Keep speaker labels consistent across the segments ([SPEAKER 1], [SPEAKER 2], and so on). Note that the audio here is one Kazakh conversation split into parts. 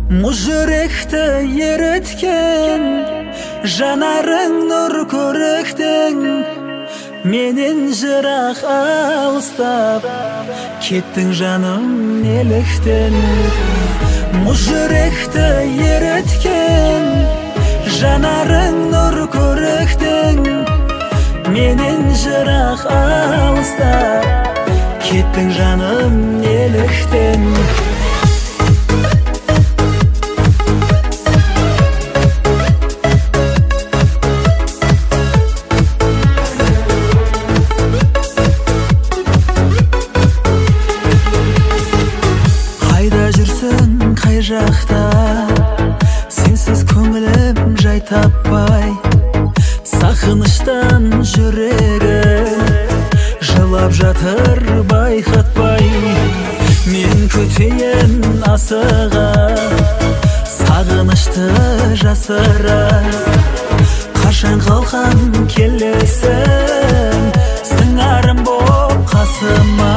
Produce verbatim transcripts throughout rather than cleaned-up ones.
[SPEAKER 1] Mujrekte eretken Janarың nur көріктің Менен жырақ алыстап Кеттің жаным неліктен Mujrekte eretken Janarың nur көріктің Менен жырақ алыстап Кеттің жаным неліктен Қай жақта сенсіз көңілім жай таппай сағыныштан жүрегі жылап жатыр байқатпай мен күтейін асыға сағынышты жасыра қашан қалқан келесің сыңарым боп қасыма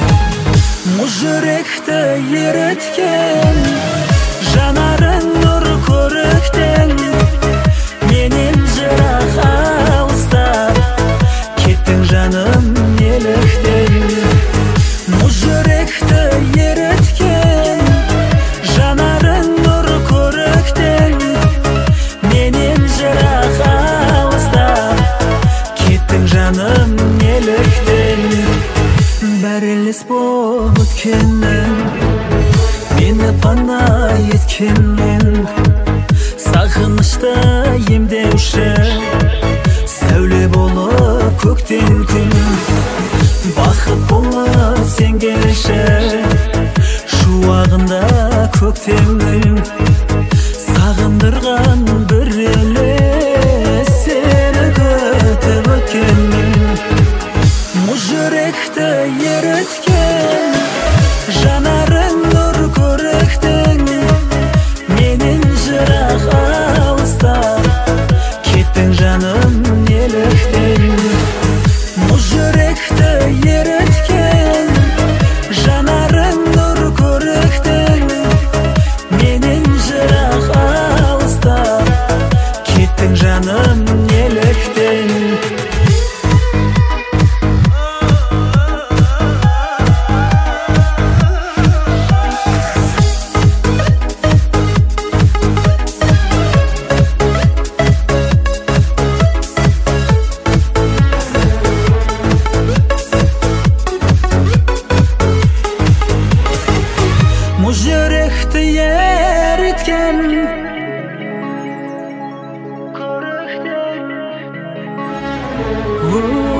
[SPEAKER 1] Mujrekte eretken Janarың nur көріктің Менен жырақ алыстап Кеттің жаным неліктен Mujrekte eretken Janarың nur көріктің Менен жырақ алыстап Кеттің жаным неліктен Бәрелес боп өткеннің Мені пана еткеннің Сағынышты емдеуші Сәуле болып көктен күн Бақыт болып сен келші Шуағында көктемнің Сағындырған бір елес Сені күтіп өткеннің Mujrekte eretken Janarың nur көріктің Менен жырақ алыстап Кеттің жаным неліктен Mujrekte eretken Janarың nur көріктің Менен жырақ алыстап Кеттің жаным неліктен Mujrekte eretken Көріктің